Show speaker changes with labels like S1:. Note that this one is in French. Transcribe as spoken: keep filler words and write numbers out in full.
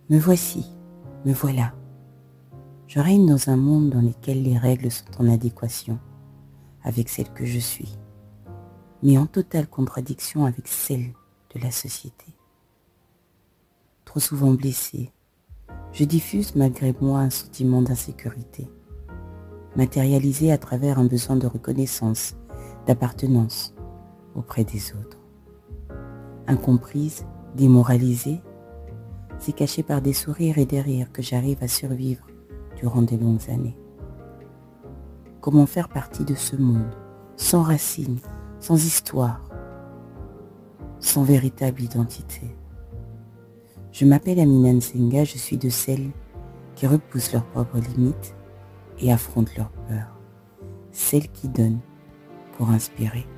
S1: Me voici, me voilà. Je règne dans un monde dans lequel les règles sont en adéquation avec celles que je suis, mais en totale contradiction avec celles de la société. Trop souvent blessé, je diffuse malgré moi un sentiment d'insécurité, matérialisé à travers un besoin de reconnaissance, d'appartenance auprès des autres. Incomprise, démoralisée, c'est caché par des sourires et des rires que j'arrive à survivre durant de longues années. Comment faire partie de ce monde, sans racines, sans histoire, sans véritable identité? Je m'appelle Amina Nsenga, je suis de celles qui repoussent leurs propres limites et affrontent leurs peurs, celles qui donnent pour inspirer.